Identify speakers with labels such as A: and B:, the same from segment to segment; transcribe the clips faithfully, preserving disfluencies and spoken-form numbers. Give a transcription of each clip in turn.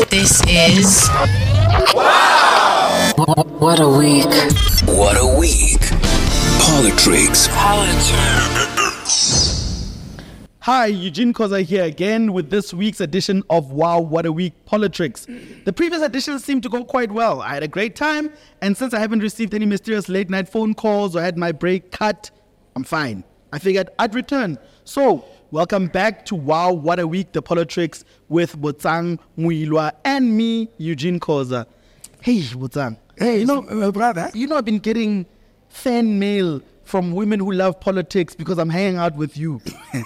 A: This is
B: Wow! What a week.
C: What a week. Politricks.
D: Hi, Eugene Khoza here again with this week's edition of Wow, What a Week Politricks. The previous editions seemed to go quite well. I had a great time, and since I haven't received any mysterious late night phone calls or had my break cut, I'm fine. I figured I'd return. So, welcome back to Wow, What a Week, the Politricks with Botsang Muilwa and me, Eugene Khoza. Hey, Botsang.
E: Hey,
D: you know,
E: uh, brother.
D: You know, I've been getting fan mail from women who love politics because I'm hanging out with you.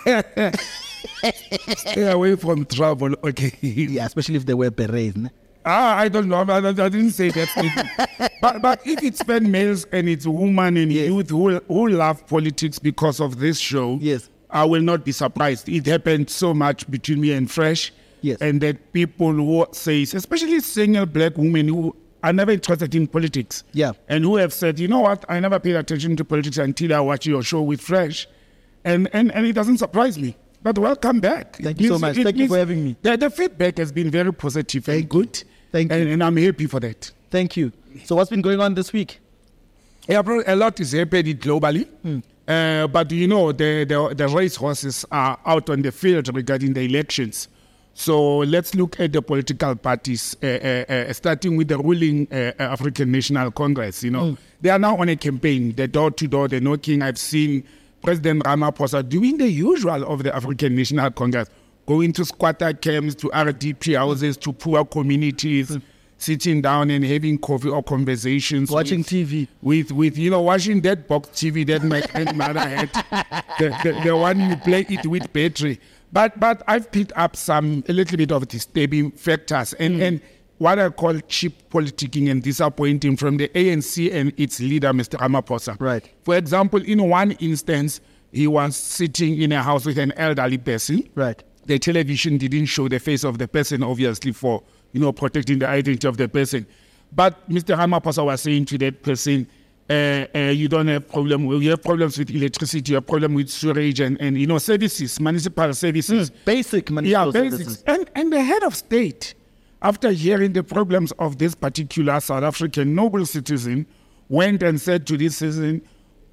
E: Stay away from trouble, okay?
D: Yeah, especially if they wear berets. Ne?
E: Ah, I don't know. I, I didn't say that. but but if it's fan males and it's women and
D: yes.
E: youth who, who love politics because of this show,
D: yes,
E: I will not be surprised. It happened so much between me and Fresh.
D: Yes.
E: And that people who say, especially single black women who are never interested in politics.
D: Yeah.
E: And who have said, you know what, I never paid attention to politics until I watch your show with Fresh. And and, and it doesn't surprise me. But welcome back.
D: Thank you so much. Thank you for having me.
E: The, the feedback has been very positive and good.
D: Thank you.
E: And, and I'm happy for that.
D: Thank you. So what's been going on this week?
E: Yeah, bro, a lot is happening globally.
D: Hmm.
E: Uh, but, you know, the, the, the race horses are out on the field regarding the elections. So let's look at the political parties, uh, uh, uh, starting with the ruling uh, African National Congress. You know, mm. They are now on a campaign, the door-to-door, the knocking. I've seen President Ramaphosa doing the usual of the African National Congress, going to squatter camps, to R D P houses, to poor communities, mm. sitting down and having coffee or conversations.
D: Watching
E: with,
D: T V.
E: With, with, you know, watching that box T V that my grandmother had, the, the, the one you play it with battery. But but I've picked up some a little bit of disturbing factors and, mm. and what I call cheap politicking and disappointing from the A N C and its leader, Mister Ramaphosa.
D: Right.
E: For example, in one instance, he was sitting in a house with an elderly person.
D: Right.
E: The television didn't show the face of the person, obviously, for you know protecting the identity of the person. But Mister Ramaphosa was saying to that person, Uh, uh, you don't have problem. You have problems with electricity. You have problem with sewage and, and you know services, municipal services,
D: mm, basic municipal
E: yeah,
D: services.
E: basics. And and the head of state, after hearing the problems of this particular South African noble citizen, went and said to this citizen,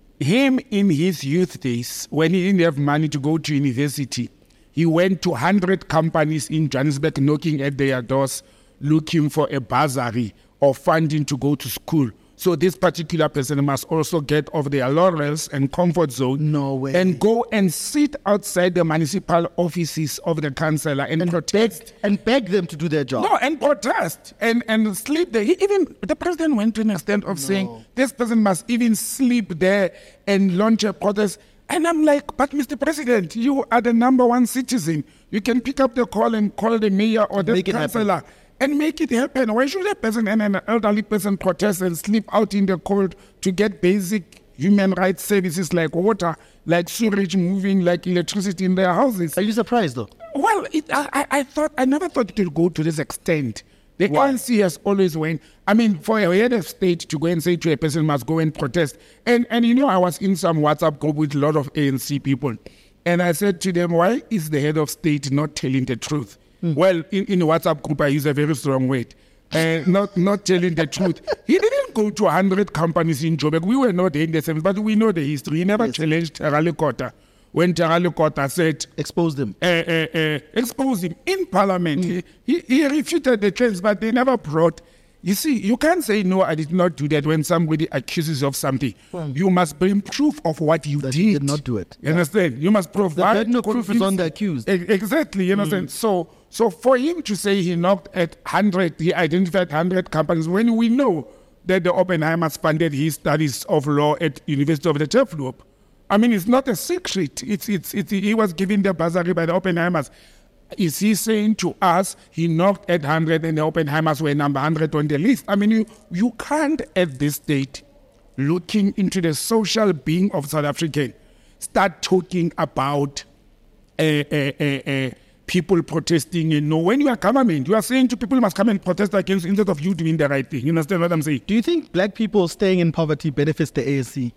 E: him in his youth days, when he didn't have money to go to university, he went to hundred companies in Johannesburg knocking at their doors, looking for a bursary or funding to go to school. So this particular person must also get off their laurels and comfort zone.
D: No way.
E: And go and sit outside the municipal offices of the councillor and,
D: and
E: protest.
D: Beg, and beg them to do their job.
E: No, and protest. And, and sleep there. He even the president went to an extent of no. saying this person must even sleep there and launch a protest. And I'm like, but Mister President, you are the number one citizen. You can pick up the call and call the mayor or the councillor. And make it happen. Why should a person and an elderly person protest and sleep out in the cold to get basic human rights services like water, like sewage moving, like electricity in their houses?
D: Are you surprised though?
E: Well, it, I, I thought I never thought it would go to this extent. The A N C has always went. I mean, for a head of state to go and say to a person must go and protest. And and you know, I was in some WhatsApp group with a lot of A N C people, and I said to them, why is the head of state not telling the truth? Mm. Well, in, in the WhatsApp group, I use a very strong word. Uh, not not telling the truth. He didn't go to one hundred companies in Joburg. We were not in the same, but we know the history. He never yes. challenged Terale Kota. When Terale Kota said...
D: Expose him.
E: Uh, uh, uh, expose him in Parliament. Mm. He, he, he refuted the claims, but they never brought... You see, you can't say, no, I did not do that when somebody accuses you of something. Mm. You must bring proof of what you
D: that
E: did.
D: You did not do it.
E: You yeah. understand? You must provide...
D: The burden of proof is on the accused.
E: Exactly, you understand? Mm. So... So for him to say he knocked at one hundred, he identified one hundred companies, when we know that the Oppenheimers funded his studies of law at University of the Tafelberg. I mean, it's not a secret. It's, it's, it's, he was given the bursary by the Oppenheimers. Is he saying to us he knocked at one hundred and the Oppenheimers were number one hundred on the list? I mean, you, you can't at this state, looking into the social being of South African, start talking about a... Uh, uh, uh, uh, people protesting, you know, when you are government, you are saying to people, you must come and protest against instead of you doing the right thing. You understand what I'm saying?
D: Do you think black people staying in poverty benefits the A N C?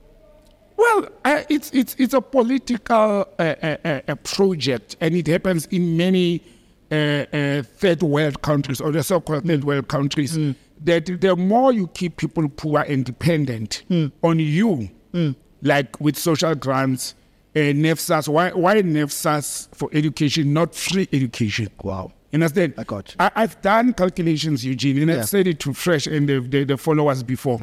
E: Well, uh, it's it's it's a political uh, uh, uh, project, and it happens in many uh, uh, third world countries or the so-called third world countries, mm. that the more you keep people poor and dependent mm. on you, mm. like with social grants, uh, NEFSAS, why, why NEFSAS for education, not free education?
D: Wow.
E: You understand?
D: I got you.
E: I, I've done calculations, Eugene, and
D: Yeah.
E: I've said it to Fresh and the, the, the followers before.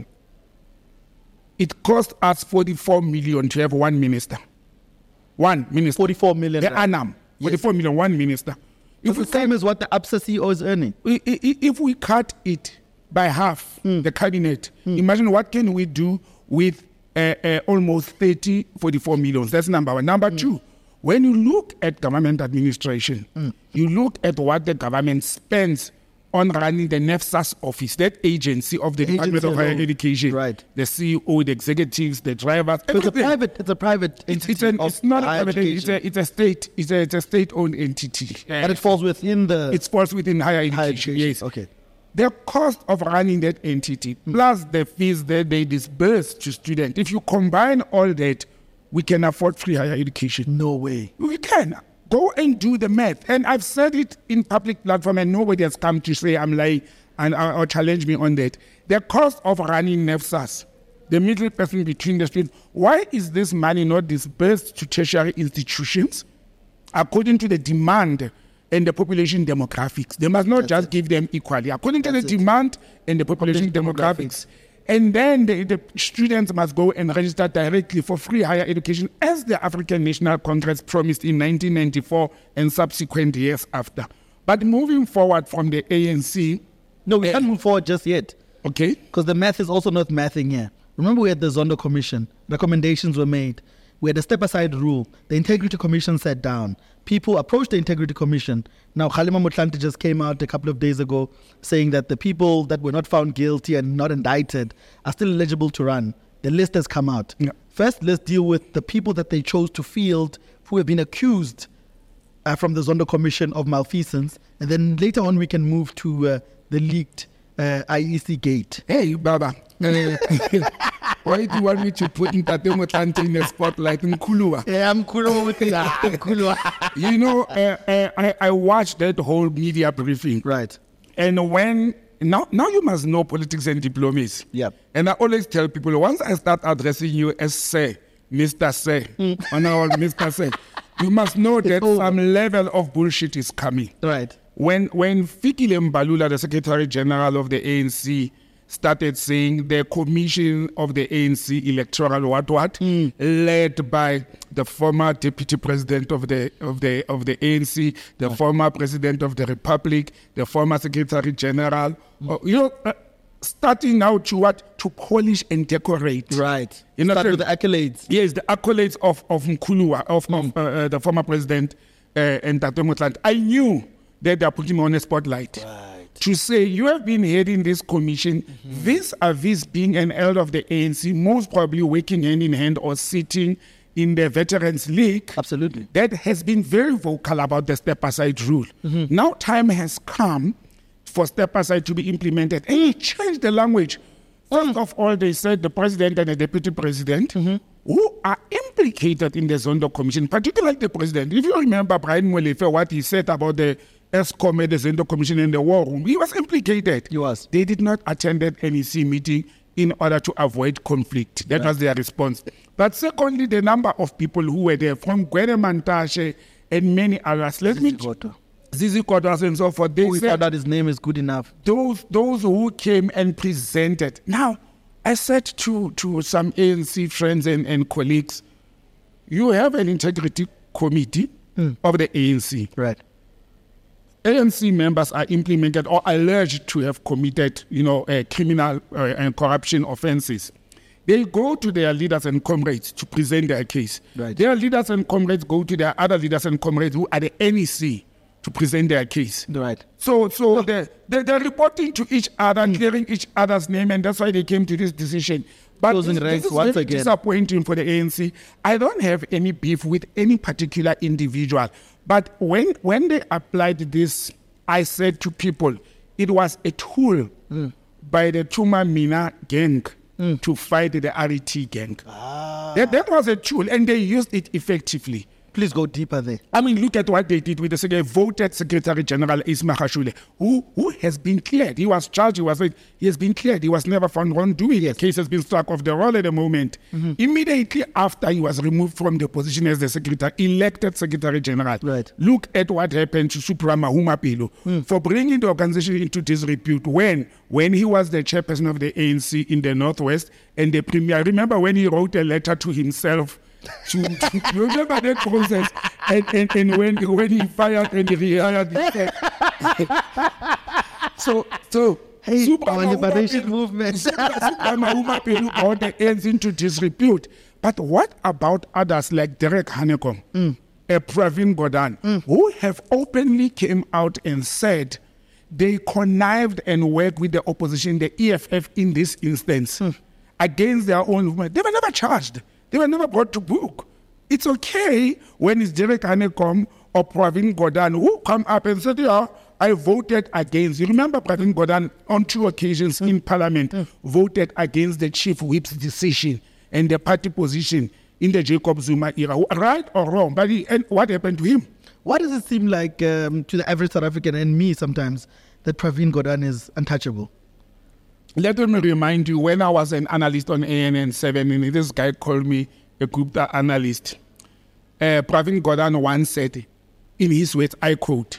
E: It cost us forty-four million to have one minister. One minister.
D: forty-four million.
E: The
D: rand.
E: Anam. forty-four million, one minister.
D: It's
E: If
D: the
E: we,
D: same as what the ABSA C E O is earning.
E: i- i- if we cut it by half,
D: Hmm.
E: the cabinet, imagine what can we do with uh, uh, almost thirty, forty-four millions. That's number one. Number
D: Hmm.
E: two, when you look at government administration, you look at what the government spends on running the NEFSAS office, that agency of the Department
D: Agency
E: of Higher
D: alone.
E: Education,
D: Right.
E: the C E O, the executives, the drivers.
D: So it's a
E: everything.
D: private. It's a private
E: It's,
D: entity.
E: it's, an,
D: of
E: it's not a
D: higher
E: private entity, it's
D: education.
E: a, it's a state, it's a, it's a state-owned entity.
D: But it falls within the.
E: It falls within higher education.
D: higher education.
E: Yes.
D: Okay.
E: The cost of running that entity plus the fees that they disburse to students, if you combine all that, we can afford free higher education.
D: No way.
E: We can. Go and do the math. And I've said it in public platform and nobody has come to say I'm lying and or, or challenge me on that. The cost of running NEFSAS, the middle person between the students, why is this money not disbursed to tertiary institutions according to the demand and the population demographics? They must not
D: That's
E: just
D: it.
E: give them equally, according to
D: That's
E: the
D: it.
E: demand and the population
D: Population
E: demographics. And then the, the students must go and register directly for free higher education as the African National Congress promised in nineteen ninety-four and subsequent years after. But moving forward from the A N C,
D: No, we
E: Eh.
D: can't move forward just yet.
E: okay,
D: Because the math is also not mathing here. Remember, we had the Zondo Commission. Recommendations were made. We had a step-aside rule. The Integrity Commission sat down. People approached the Integrity Commission. Now, Kgalema Motlanthe just came out a couple of days ago saying that the people that were not found guilty and not indicted are still eligible to run. The list has come out.
E: Yeah.
D: First, let's deal with the people that they chose to field who have been accused uh, from the Zondo Commission of malfeasance. And then later on, we can move to uh, the leaked uh, I E C gate.
E: hey, Baba, why do you want me to put Ntate Motlanthe in the spotlight in Kulua?
D: Yeah, I'm cool with that. Cool.
E: You know, uh, uh, I, I watched that whole media briefing.
D: Right.
E: And when, now, now you must know politics and diplomacy.
D: Yep.
E: And I always tell people, once I start addressing you as Sir, Mister Sir, Honorable Mister Sir, you must know that
D: over.
E: some level of bullshit is coming.
D: Right.
E: When when Fikile Mbalula, the Secretary General of the A N C, started saying the commission of the A N C electoral what what,
D: Hmm.
E: led by the former deputy president of the of the of the A N C, the former president of the Republic, the former Secretary General,
D: Hmm.
E: uh, you know, uh, starting now to what to polish and decorate.
D: Right.
E: You know,
D: Start
E: so-
D: with the accolades.
E: Yes, the accolades of of Nkulua, of,
D: Mm.
E: of uh, uh, the former president uh, and Ntate Motlanthe. I knew that they are putting me on a spotlight.
D: Right.
E: To say you have been heading this commission,
D: Mm-hmm.
E: vis-a-vis being an elder of the A N C, most probably working hand in hand or sitting in the Veterans League,
D: Absolutely.
E: that has been very vocal about the step-aside rule.
D: Mm-hmm.
E: Now time has come for step-aside to be implemented. And he changed the language. First of all, they said the president and the deputy president
D: Mm-hmm.
E: who are implicated in the Zondo Commission, particularly the president. If you remember Brian Molefe, what he said about the ESCOM and the Zondo Commission in the war room, he was implicated.
D: He was.
E: They did not attend that N E C meeting in order to avoid conflict. That was their response. But secondly, the number of people who were there from Gwede Mantashe and many others. Let me
D: Zizi
E: Zizi Kodwa and so forth. They
D: We
E: said
D: found out his name is good enough.
E: those those who came and presented. Now, I said to, to some A N C friends and, and colleagues, you have an integrity committee of the A N C.
D: Right.
E: A N C members are implemented or alleged to have committed, you know, uh, criminal uh, and corruption offences. They go to their leaders and comrades to present their case.
D: Right.
E: Their leaders and comrades go to their other leaders and comrades who are the N E C to present their case.
D: Right.
E: So, so they're, they're, they're reporting to each other, clearing each other's name, and that's why they came to this decision. But
D: Closing
E: this,
D: ranks
E: this is
D: once
E: very
D: again.
E: disappointing for the A N C. I don't have any beef with any particular individual. But when, when they applied this, I said to people, it was a tool
D: Mm.
E: by the Tuma Mina gang to fight the R E T gang. That, that was a tool, and they used it effectively.
D: Please go deeper there.
E: I mean, look at what they did with the secretary, voted Secretary General Ismail Hashule, who who has been cleared. He was charged. He was he has been cleared. He was never found wrongdoing. The case has been struck off the roll at the moment. Mm-hmm. Immediately after he was removed from the position as the secretary, elected Secretary General.
D: Right.
E: Look at what happened to Supra Mahumapelo mm. for bringing the organization into disrepute when when he was the chairperson of the A N C in the Northwest and the premier. Remember when he wrote a letter to himself. to, to remember that process and, and, and when when he fired and he rehired so so
D: hey,
E: Super
D: our liberation movement
E: brought the ends into disrepute. But what about others like Derek Hanekom, mm. uh, Pravin Gordhan, mm. who have openly came out and said they connived and worked with the opposition, the E F F in this instance, mm. against their own movement? They were never charged. They were never brought to book. It's okay when it's Derek Hanekom or Pravin Gordhan who come up and said, yeah, I voted against. You remember Pravin Gordhan on two occasions mm. in Parliament mm. voted against the Chief Whip's decision and the party position in the Jacob Zuma era. Right or wrong? But he, and what happened to him?
D: Why does it seem like um, to the average South African and me sometimes that Pravin Gordhan is untouchable?
E: Let me remind you, when I was an analyst on A N N seven, and this guy called me a Gupta analyst, uh, Pravin Gordhan once said, in his words, I quote,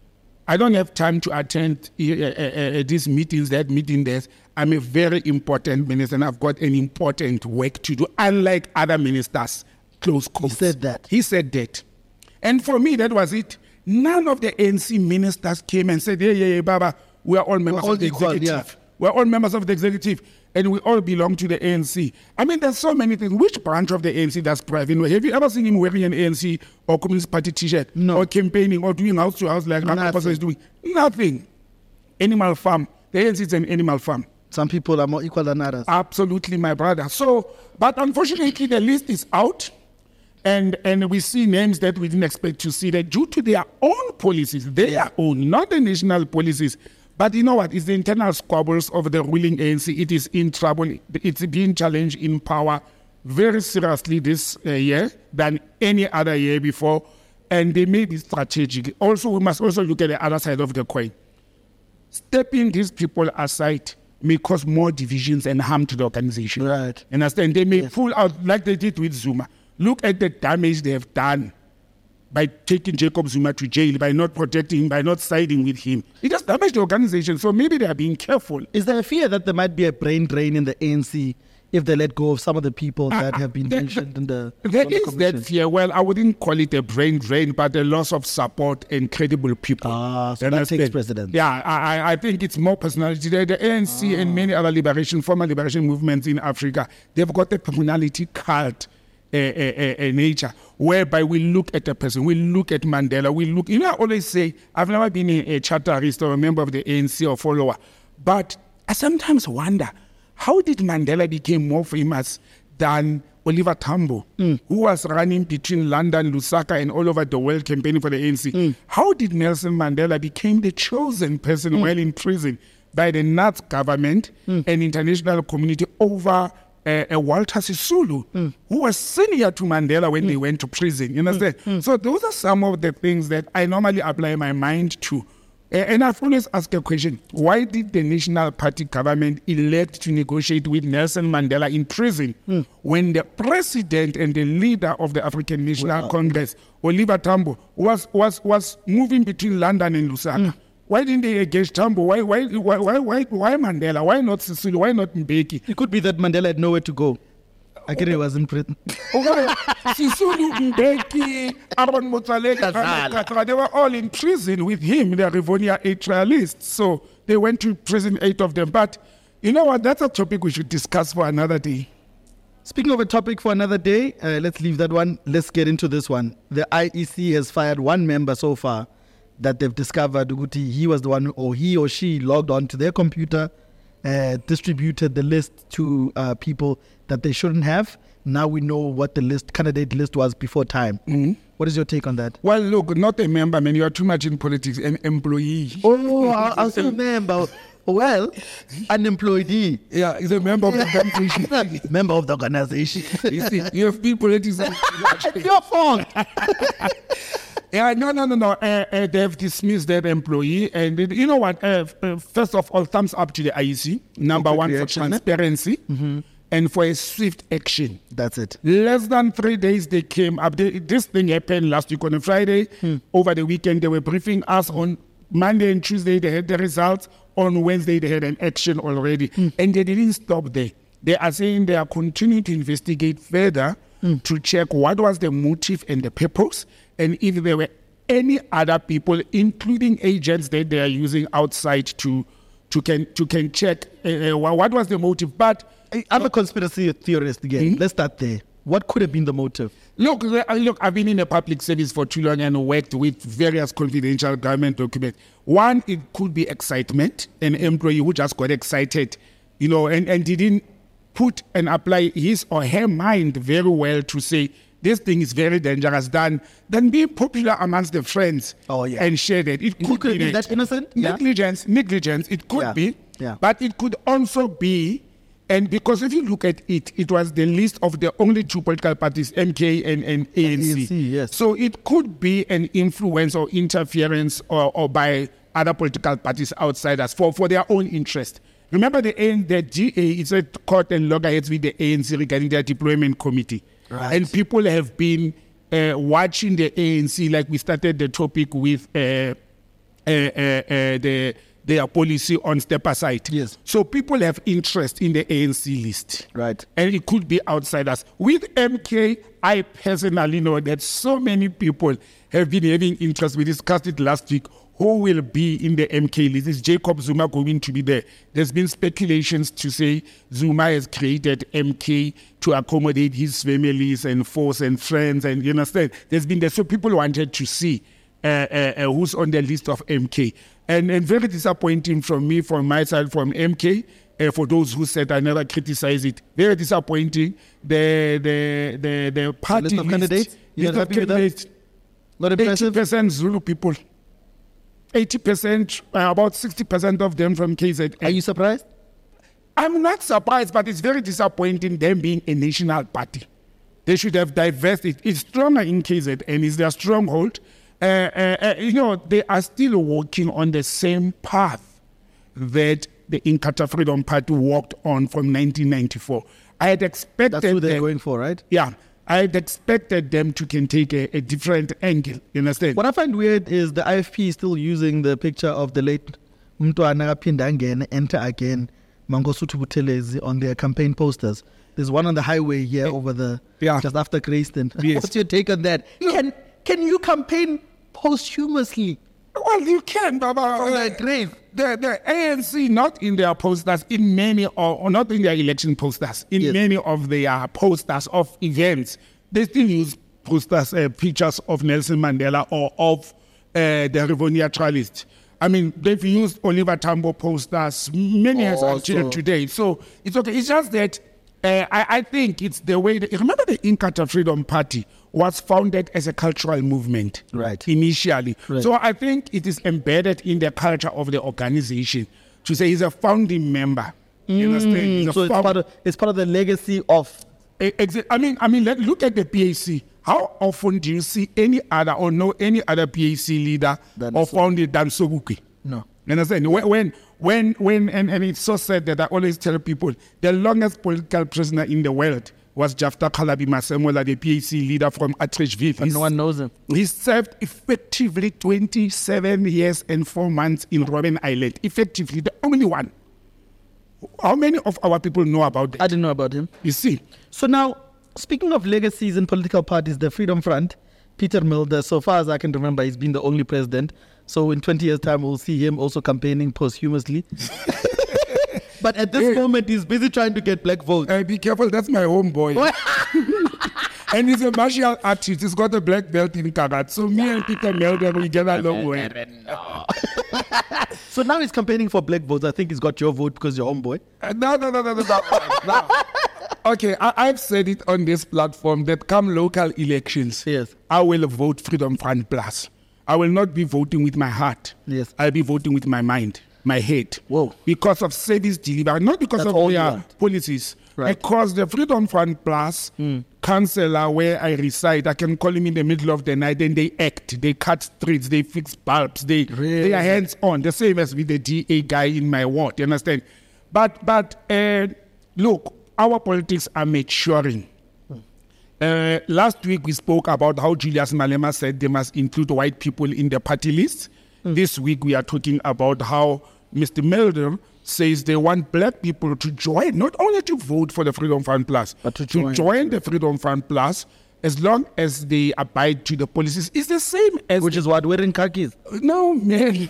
E: I don't have time to attend uh, uh, uh, these meetings, that meeting there. I'm a very important minister and I've got an important work to do, unlike other ministers, close quotes.
D: He said that.
E: He said that. And for me, that was it. None of the A N C ministers came and said, yeah, yeah, yeah, Baba, we are all members
D: all
E: of the
D: equal,
E: executive.
D: Yeah.
E: We're all members of the executive and we all belong to the A N C. I mean, there's so many things. Which branch of the A N C does Pravin? Have you ever seen him wearing an A N C or Communist Party t-shirt?
D: No.
E: Or campaigning or doing house to house like Ramaphosa is doing? Nothing. Animal farm. The A N C is an animal farm.
D: Some people are more equal than others.
E: Absolutely, my brother. So, but unfortunately, the list is out. And and we see names that we didn't expect to see that due to their own policies, their yeah. own, not the national policies. But you know what? It's the internal squabbles of the ruling A N C. It is in trouble. It's being challenged in power very seriously this uh, year than any other year before. And they may be strategic. Also, we must also look at the other side of the coin. Stepping these people aside may cause more divisions and harm to the organization.
D: Right.
E: Understand? They may
D: yes.
E: pull out like they did with Zuma. Look at the damage they have done by taking Jacob Zuma to jail, by not protecting him, by not siding with him. It just damaged the organization, so maybe they are being careful.
D: Is there a fear that there might be a brain drain in the A N C if they let go of some of the people that uh, have been
E: there,
D: mentioned in the
E: There
D: the
E: is that fear. Well, I wouldn't call it a brain drain, but a loss of support and credible people.
D: Ah, so that takes precedence.
E: Yeah, I, I think it's more personality. The, the A N C ah. and many other liberation, former liberation movements in Africa, they've got a personality cult. A, a, a nature whereby we look at a person, we look at Mandela, we look, you know, I always say, I've never been a, a charterist or a member of the A N C or follower, but I sometimes wonder, how did Mandela become more famous than Oliver Tambo, mm. who was running between London, Lusaka, and all over the world campaigning for the A N C? Mm. How did Nelson Mandela become the chosen person mm. while in prison by the Nazi government mm. and international community over Uh, uh, Walter Sisulu, mm. who was senior to Mandela when mm. they went to prison. You understand? Mm. Mm. So those are some of the things that I normally apply my mind to. Uh, and I've always asked a question, why did the National Party government elect to negotiate with Nelson Mandela in prison mm. when the president and the leader of the African National well, Congress, Oliver Tambo, was, was, was moving between London and Lusaka? Mm. Why didn't they engage Tambo? Why, why, why, why, why, why Mandela? Why not Sisulu? Why not Mbeki?
D: It could be that Mandela had nowhere to go. I get it was in prison.
E: Sisulu, Mbeki, Aaron Motsoaledi, they were all in prison with him, the Rivonia eight trialists. So they went to prison, eight of them. But you know what? That's a topic we should discuss for another day.
D: Speaking of a topic for another day, uh, let's leave that one. Let's get into this one. The I E C has fired one member so far that they've discovered Uguti, he was the one, or he or she logged on to their computer, uh, distributed the list to uh, people that they shouldn't have. Now we know what the list, candidate list was before time. Mm-hmm. What is your take on that?
E: Well, look, not a member, man. You are too much in politics. An employee.
D: Oh, I, I was a member. Well, unemployee.
E: Yeah, he's a member of the organization.
D: Member of the organization.
E: You see, you have people politics.
D: It's your fault.
E: Yeah, no, no, no, no. Uh, uh, they have dismissed that employee. And it- you know what? Uh, uh, first of all, thumbs up to the I E C. Number
D: For
E: one, for
D: reaction, eh?
E: transparency and for a swift action.
D: That's it.
E: Less than three days they came up. They, this thing happened last week on a Friday. Over the weekend, they were briefing us on Monday and Tuesday. They had the results. On Wednesday, they had an action already. And they didn't stop there. They are saying they are continuing to investigate further to check what was the motive and the purpose, and if there were any other people, including agents that they are using outside to to can to can check uh, uh, what was the motive. But
D: I'm a conspiracy theorist again. Let's start there. What could have been the motive?
E: Look, uh, look, I've been in the public service for too long and worked with various confidential government documents. One, it could be excitement, an employee who just got excited, you know, and, and didn't put and apply his or her mind very well to say, this thing is very dangerous, than, than being popular amongst the friends
D: Oh, yeah.
E: and share that. It could,
D: could
E: be
D: be that innocent? Yeah.
E: Negligence, negligence, it could
D: Yeah.
E: be,
D: Yeah.
E: but it could also be. And because if you look at it, it was the list of the only two political parties, M K and, and A N C.
D: A N C, yes.
E: So it could be an influence or interference or, or by other political parties outsiders for, for their own interest. Remember the A N, the G A is a court and loggerheads with the A N C regarding their deployment committee.
D: Right.
E: And people have been uh, watching the A N C, like we started the topic with uh, uh, uh, uh, the their policy on step aside.
D: Yes.
E: So people have interest in the A N C list.
D: Right.
E: And it could be outsiders. With M K, I personally know that so many people have been having interest. We discussed it last week. Who will be in the M K list? Is Jacob Zuma going to be there? There's been speculations to say Zuma has created M K to accommodate his families and foes and friends. And you understand? There's been there. So people wanted to see uh, uh, uh, who's on the list of M K. And, and very disappointing from me, from my side, from M K. Uh, for those who said I never criticize it, very disappointing. The the the the party
D: list of
E: list,
D: candidates? You're
E: list of
D: happy with that?
E: candidates,
D: Not
E: eighty
D: impressive?
E: percent Zulu people, eighty percent, uh, about sixty percent of them from K Z N.
D: Are you surprised?
E: I'm not surprised, but it's very disappointing them being a national party. They should have divested. It's stronger in K Z N, it's their stronghold. Uh, uh, uh, you know, they are still walking on the same path that the Inkatha Freedom Party walked on from nineteen ninety-four. I had expected
D: That's who they're
E: them-
D: going for, right?
E: Yeah, I had expected them to can take a, a different angle. You understand?
D: What I find weird is the I F P is still using the picture of the late Mntwana Kaphinda Angene, enter again, Mangosuthu Buthelezi on their campaign posters. There's one on the highway here over the,
E: Yeah.
D: just after Grayston.
E: Yes.
D: What's your take on that? Can can you campaign posthumously
E: Well, you can, Baba.
D: from
E: Uh,
D: the grave?
E: The, the A N C, not in their posters, in many, or, or not in their election posters, in
D: Yes.
E: many of their posters of events, they still use posters, uh, pictures of Nelson Mandela or of uh, the Rivonia trialist. I mean, they've used Oliver Tambo posters, many has
D: Oh,
E: until
D: so-
E: today. So it's okay. It's just that uh, I, I think it's the way. That, remember, the Inkatha Freedom Party was founded as a cultural movement,
D: Right.
E: initially.
D: Right.
E: So I think it is embedded in the culture of the organization to say he's a founding member. You understand? He's a
D: So it's
E: found-
D: part of it's part of the legacy of
E: E- exa- I mean, I mean, let, look at the P A C. How often do you see any other or know any other P A C leader
D: Than
E: or
D: So-
E: founder than Sobukwe?
D: no.
E: You understand? When, when, when, when and, and it's so sad that I always tell people the longest political prisoner in the world was Jafta Kalabi Masemola, the P A C leader from Atteridgeville.
D: But no one knows him.
E: He served effectively twenty-seven years and four months in Robben Island. Effectively, the only one. How many of our people know about that?
D: I didn't know about him.
E: You see?
D: So now, speaking of legacies in political parties, the Freedom Front, Peter Milder, so far as I can remember, he's been the only president. So in twenty years' time, we'll see him also campaigning posthumously. But at this
E: Hey.
D: moment, he's busy trying to get black votes.
E: Uh, be careful, that's my homeboy. And he's a martial artist. He's got a black belt in karate. So me and Peter Melder, we get along well.
D: So now he's campaigning for black votes. I think he's got your vote because you're homeboy.
E: Uh, no, no, no, no, no, no. no. Okay, I, I've said it on this platform that come local elections,
D: Yes.
E: I will vote Freedom Front Plus. I will not be voting with my heart.
D: Yes.
E: I'll be voting with my mind. my head.
D: Whoa.
E: Because of service delivery, not because
D: That's
E: of
D: all you
E: their
D: want.
E: policies.
D: Right.
E: Because the Freedom Fund Plus
D: Mm.
E: councillor where I reside, I can call him in the middle of the night and they act, they cut streets, they fix bulbs, they,
D: Really?
E: they are hands-on, the same as with the D A guy in my ward, you understand? But, but uh, look, our politics are maturing. Uh, last week we spoke about how Julius Malema said they must include white people in the party list. Mm. This week we are talking about how Mister Melder says they want black people to join, not only to vote for the Freedom Fund Plus,
D: but to join,
E: to join the Freedom Fund Plus as long as they abide to the policies. It's the same as...
D: Which is what, wearing khakis?
E: No, man.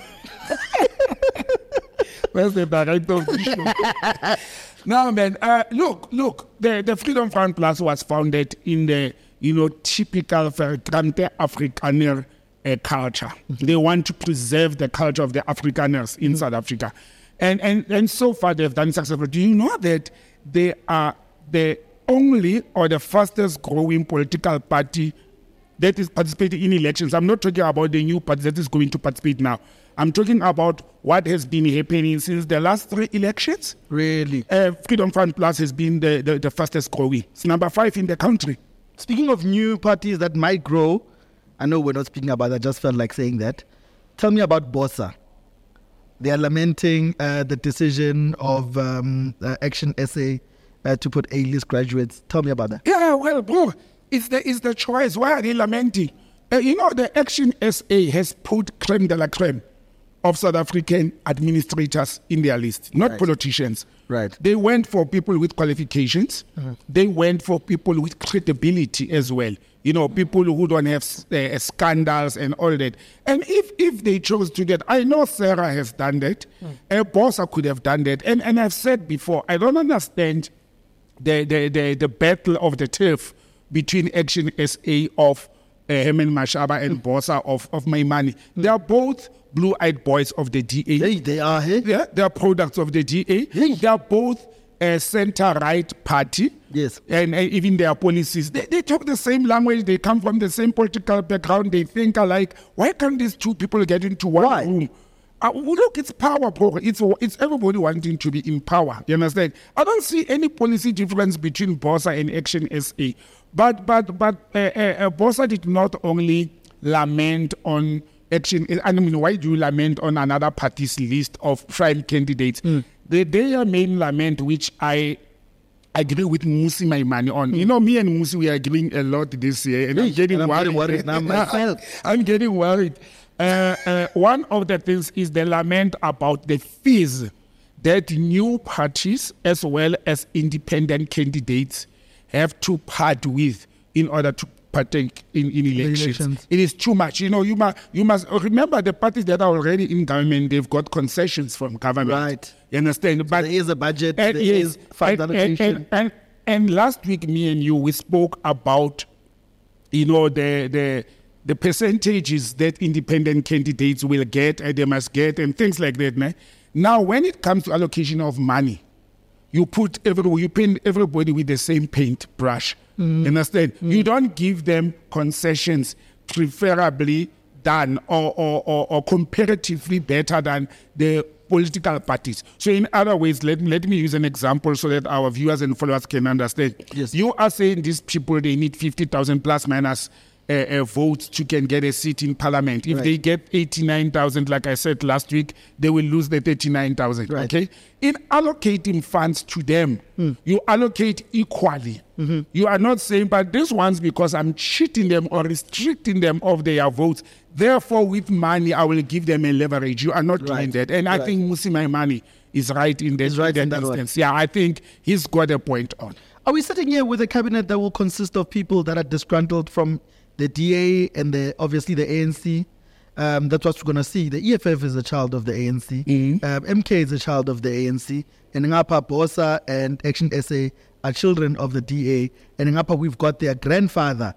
E: Where's the director of the show? No, man. Uh, look, look. The, the Freedom Fund Plus was founded in the, you know, typical Verkrante Afrikaner uh, culture. Mm-hmm. They want to preserve the culture of the Afrikaners in mm-hmm. South Africa. And, and and so far they've done successfully. Do you know that they are the only or the fastest growing political party that is participating in elections? I'm not talking about the new party that is going to participate now. I'm talking about what has been happening since the last three elections.
D: Really?
E: Uh, Freedom Fund Plus has been the, the, the fastest growing. It's number five in the country.
D: Speaking of new parties that might grow, I know we're not speaking about that, I just felt like saying that. Tell me about BOSA. They are lamenting uh, the decision of um, uh, Action S A uh, to put A-list graduates. Tell me about that.
E: Yeah, well, bro, it's the, it's the choice. Why are they lamenting? Uh, you know, the Action S A has put creme de la creme of South African administrators in their list, not
D: Right.
E: politicians.
D: Right.
E: They went for people with qualifications.
D: Uh-huh.
E: They went for people with credibility as well. You know, people who don't have uh, scandals and all that. And if if they chose to get, I know Sarah has done that. Mm. A Bossa could have done that. And and I've said before, I don't understand the the the, the battle of the turf between Action S A of uh, Herman Mashaba and mm. Bossa of of My Money. Mm. They are both blue-eyed boys of the D A.
D: Hey, they are, hey?
E: Yeah, they are products of the D A.
D: Hey.
E: They are both a center-right party.
D: Yes.
E: And uh, even their policies, they, they talk the same language. They come from the same political background. They think alike. Why can't these two people get into one
D: Why?
E: room? Uh, look, it's power, bro. It's it's everybody wanting to be in power. You understand? I don't see any policy difference between Bossa and Action S A. But but but uh, uh, uh, Bossa did not only lament on Action. I mean, why do you lament on another party's list of prime candidates? Mm. The, their main lament, which I agree with Musi My Money on. Mm. You know, me and Musi, we are agreeing a lot this year. And
D: hey,
E: I'm getting
D: and I'm
E: worried.
D: getting worried now myself.
E: I'm getting worried. Uh, uh, one of the things is the lament about the fees that new parties as well as independent candidates have to part with in order to partake in, in elections.
D: elections.
E: It is too much. You know, you must you must remember the parties that are already in government, they've got concessions from government.
D: Right.
E: You understand?
D: So
E: but
D: there is a budget,
E: and,
D: there
E: yes,
D: is fund
E: and,
D: allocation.
E: and, and, and last week, me and you, we spoke about, you know, the the the percentages that independent candidates will get and they must get and things like that. Né? Now, when it comes to allocation of money, you put every, you paint everybody with the same paint brush. Mm. Understand? Mm. You don't give them concessions preferably done or, or, or, or comparatively better than the political parties. So in other ways, let, let me use an example so that our viewers and followers can understand.
D: Yes.
E: You are saying these people, they need fifty thousand plus minus Uh, uh, votes to can get a seat in parliament. If
D: right.
E: they get eighty-nine thousand, like I said last week, they will lose the thirty-nine thousand.
D: Right.
E: Okay? In allocating funds to them, mm. you allocate equally. Mm-hmm. You are not saying, but these ones, because I'm cheating them or restricting them of their votes, therefore with money, I will give them a leverage. You are not
D: right.
E: doing that. And
D: right.
E: I think Musi My Money is right in that,
D: He's right
E: in
D: in
E: that
D: that
E: instance. Yeah, I think he's got a point on.
D: Are we sitting here with a cabinet that will consist of people that are disgruntled from the D A and the obviously the A N C? Um, that's what we're going to see. The E F F is a child of the A N C. Mm-hmm. Um, M K is a child of the A N C. And Ngapa, Bossa and Action S A are children of the D A. And Ngapa, we've got their grandfather,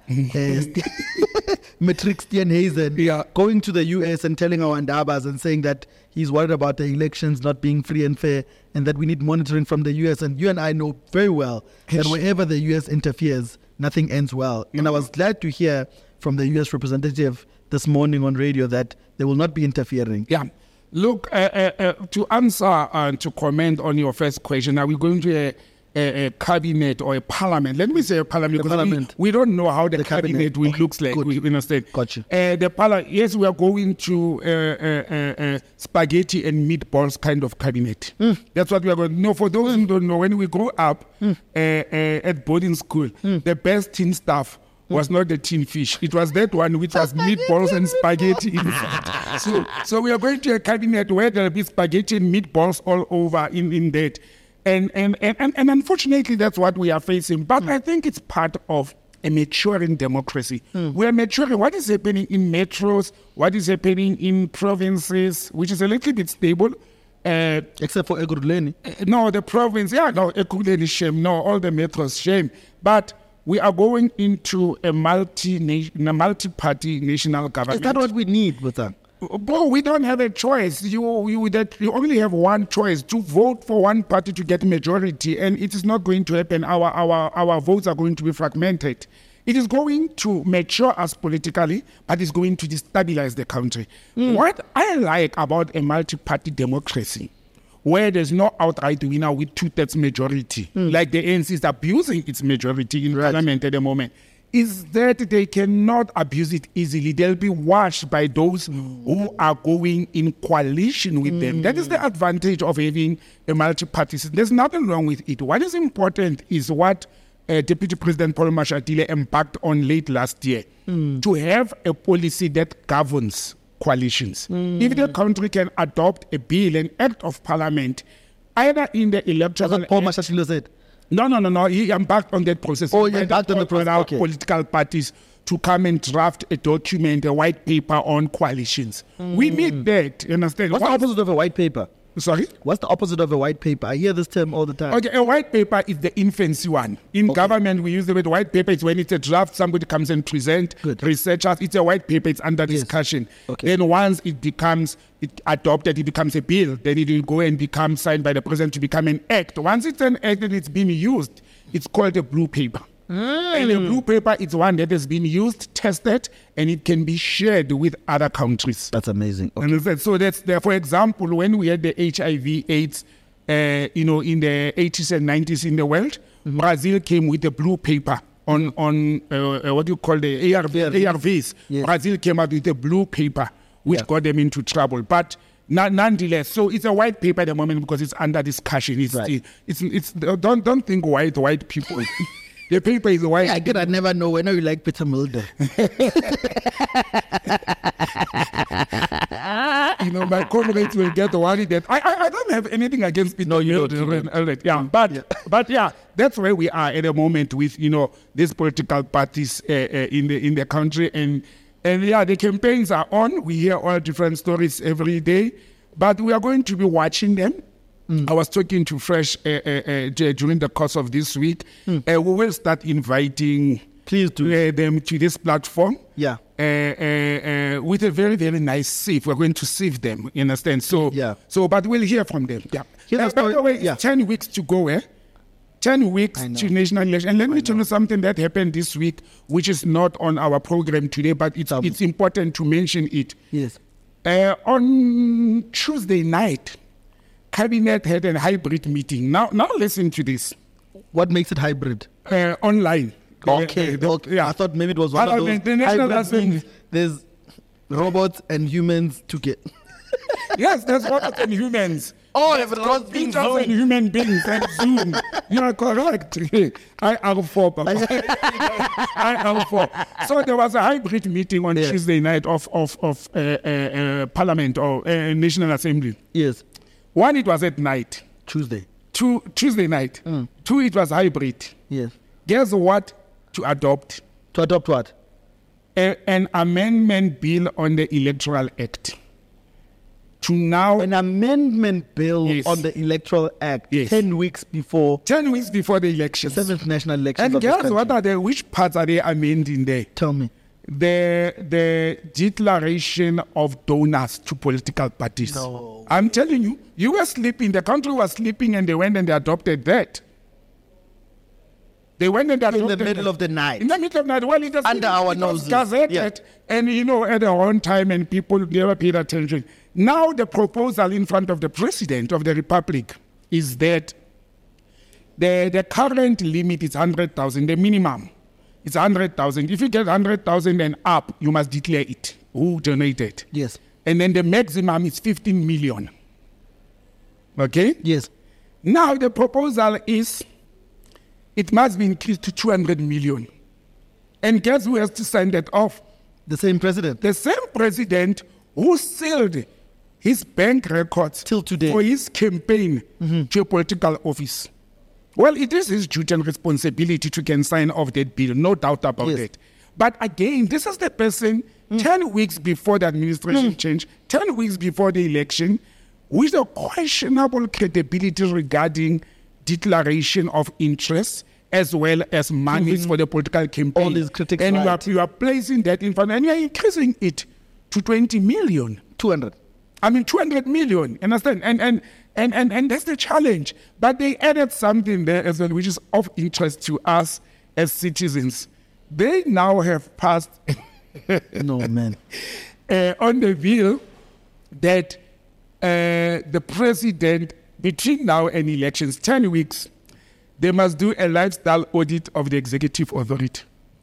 D: uh, Matrix Steenhuisen,
E: yeah.
D: going to the U S and telling our Ndabas and saying that he's worried about the elections not being free and fair and that we need monitoring from the U S. And you and I know very well that wherever the U S interferes, nothing ends well. And I was glad to hear from the U S representative this morning on radio that they will not be interfering.
E: Yeah. Look, uh, uh, uh, to answer and to comment on your first question, are we going to a, a, a cabinet or a parliament? Let me say a parliament.
D: The
E: because
D: parliament.
E: We, we don't know how the,
D: The
E: cabinet,
D: cabinet.
E: will
D: Okay,
E: looks like.
D: good.
E: We understand.
D: Got you.
E: Uh, the parliament. Yes, we are going to uh, uh, uh, uh, spaghetti and meatballs kind of cabinet.
D: Mm.
E: That's what we are going. No, for those who don't know, when we grew up
D: Mm.
E: uh, uh, at boarding school, the best tin stuff was not the tin fish. It was that one which has meatballs and spaghetti inside. so, so we are going to a cabinet where there will be spaghetti and meatballs all over in, in that. And, and, and, and, and unfortunately, that's what we are facing. But I think it's part of a maturing democracy. We are maturing. What is happening in metros? What is happening in provinces, which is a little bit stable? Uh,
D: Except for Ekurhuleni.
E: no, the province, yeah, no, Ekurhuleni shame, no, all the metros shame. But we are going into a multi a multi-party national
D: Is
E: government.
D: that what we need with that?
E: Bro, we don't have a choice. You you that you only have one choice, to vote for one party to get majority, and it is not going to happen. Our our our votes are going to be fragmented. It is going to mature us politically, but it's going to destabilize the country. What I like about a multi-party democracy, where there's no outright winner with two-thirds majority, like the A N C is abusing its majority in parliament at the moment, is that they cannot abuse it easily. They'll be watched by those who are going in coalition with them. That is the advantage of having a multi-party system. There's nothing wrong with it. What is important is what uh, Deputy President Paul Mashatile embarked on late last year, to have a policy that governs coalitions. If the country can adopt a bill, an act of parliament, either in the electoral...
D: That's what Paul
E: act-
D: Mashatile said.
E: no, no, no, no. He embarked on that process.
D: Oh,
E: He
D: he embarked on the process,
E: allowed
D: okay.
E: Political parties to come and draft a document, a white paper on coalitions. We need that. You understand?
D: What's the
E: Once-
D: opposite of a white paper?
E: Sorry?
D: What's the opposite of a white paper? I hear this term all the time.
E: Okay, a white paper is the infancy one. In government, we use the word white paper. It's when it's a draft, somebody comes and present,
D: Good.
E: researchers. It's a white paper. It's under
D: Yes.
E: discussion.
D: Okay.
E: Then once it becomes it adopted, it becomes a bill. Then it will go and become signed by the president to become an act. Once it's an act and it's being used, it's called a blue paper. And a blue paper is one that has been used, tested, and it can be shared with other countries.
D: That's amazing. Okay.
E: Understand? So that's there. For example, when we had the H I V AIDS, uh, you know, in the eighties and nineties in the world, Brazil came with a blue paper on on uh, uh, what do you call the A R V,
D: A R Vs.
E: A R Vs.
D: Yes.
E: Brazil came out with a blue paper, which
D: Yeah.
E: got them into trouble. But non- nonetheless, so it's a white paper at the moment because it's under discussion. It's
D: Right.
E: it's it's don't don't think white white people. The paper is white.
D: I could I never know. I know you like Peter Mulder.
E: You know, my comrades will get worried that I, I, I don't have anything against Peter.
D: No, you
E: Milde
D: don't, you
E: and all that. Yeah, but but yeah, that's where we are at the moment with you know these political parties uh, uh, in the in the country, and and yeah, the campaigns are on. We hear all different stories every day, but we are going to be watching them. I was talking to Fresh uh, uh, uh, j- during the course of this week. Uh, we will start inviting
D: Please do.
E: uh, them to this platform.
D: Yeah.
E: Uh, uh, uh, with a very, very nice sieve. We're going to sieve them, you understand? So,
D: Yeah.
E: so but we'll hear from them. Yeah.
D: Here's
E: Uh,
D: a
E: by
D: story-
E: the way,
D: yeah.
E: it's ten weeks to go, eh? ten weeks
D: I know.
E: to national election. And let me tell you something that happened this week, which is not on our program today, but it's,
D: Tell me.
E: it's important to mention it.
D: Yes.
E: Uh, on Tuesday night, Cabinet had a hybrid meeting. Now, now listen to this.
D: What makes it hybrid?
E: Uh, online.
D: Okay.
E: Uh, the-
D: okay.
E: yeah.
D: I thought maybe it was one of those.
E: Parliament, the National
D: hybrid
E: Assembly.
D: means there's robots and humans together.
E: Yes, that's what and humans.
D: Oh, if it was being
E: Computers and
D: Zoom.
E: human beings and Zoom. You are correct. I R four, Papa. I R four. So there was a hybrid meeting on
D: Yeah.
E: Tuesday night of of of uh, uh, uh, Parliament or uh, National Assembly.
D: Yes.
E: One, it was at night.
D: Tuesday.
E: Two, Tuesday night. Two, it was hybrid.
D: Yes.
E: Guess what? To adopt
D: To adopt what?
E: a, an amendment bill on the Electoral Act. To now,
D: An amendment bill
E: Yes.
D: on the Electoral Act
E: Yes.
D: ten weeks before
E: ten weeks before the elections.
D: seventh national election.
E: And
D: of this
E: guess what
D: country.
E: are the which parts are they amending there?
D: Tell me.
E: The the declaration of donors to political parties.
D: No.
E: I'm telling you, you were sleeping. The country was sleeping, and they went and they adopted that. They went and they
D: In
E: adopted
D: the middle
E: that.
D: of the night.
E: In the middle of the night, well, it was
D: Under our
E: it was
D: noses.
E: gazetted,
D: Yeah.
E: and you know, at the wrong time, and people never paid attention. Now the proposal in front of the President of the Republic is that the, the current limit is one hundred thousand, the minimum is one hundred thousand. If you get one hundred thousand and up, you must declare it, who donated.
D: Yes.
E: And then the maximum is fifteen million. Okay?
D: Yes.
E: Now the proposal is it must be increased to two hundred million. And guess who has to sign that off?
D: The same president.
E: The same president who sealed his bank records
D: Till today.
E: for his campaign mm-hmm. to a political office. Well, it is his duty and responsibility to can sign off that bill, no doubt about
D: Yes.
E: it. But again, this is the person mm. ten weeks before the administration mm. change, ten weeks before the election, with a questionable credibility regarding declaration of interest as well as monies
D: Proving
E: for the political campaign.
D: all his critics
E: and you
D: right.
E: are, you are placing that in front, and you are increasing it to twenty million.
D: two hundred.
E: I mean, two hundred million, understand? And, and, and, and, and that's the challenge. But they added something there as well, which is of interest to us as citizens. They now have passed
D: No, man.
E: uh, on the bill that uh, the president, between now and elections, ten weeks, they must do a lifestyle audit of the executive authority.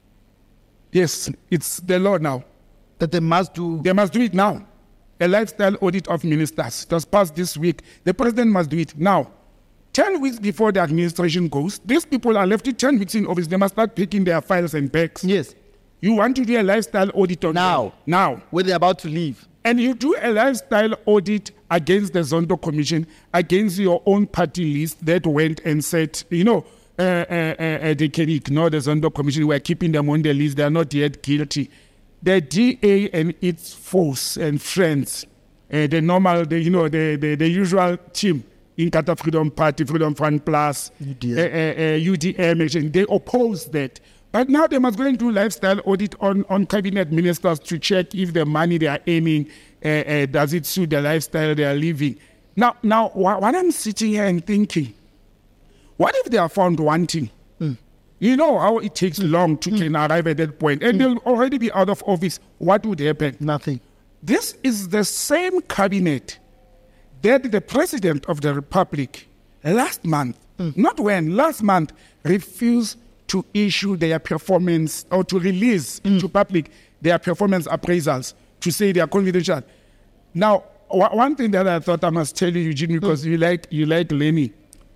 E: Yes, it's the law now.
D: That they must do.
E: They must do it now. A lifestyle audit of ministers. It was passed this week. The president must do it now. Ten weeks before the administration goes, these people are left with ten weeks in office. They must start picking their files and bags.
D: Yes.
E: You want to do a lifestyle audit on
D: Now.
E: them. Now.
D: When they're about to leave.
E: And you do a lifestyle audit against the Zondo Commission, against your own party list that went and said, you know, uh, uh, uh, they can ignore the Zondo Commission. We're keeping them on the list. They're not yet guilty. The D A and its force and friends, uh, the normal, the, you know, the, the, the usual team, Inkatha Freedom Party, Freedom Front Plus,
D: U D M.
E: Uh, uh, uh, U D M, they oppose that. But now they must go and do lifestyle audit on, on cabinet ministers to check if the money they are aiming, uh, uh, does it suit the lifestyle they are living. Now, now, wh- what I'm sitting here and thinking, what if they are found wanting? Mm. You know how it takes long to mm. can arrive at that point, and mm. they'll already be out of office. What would happen?
D: Nothing.
E: This is the same cabinet that the president of the republic last month, mm. not when, last month, refused to issue their performance or to release mm. to public their performance appraisals to say they are confidential. Now, w- one thing that I thought I must tell you, Eugene, because mm. you like you like Lenny.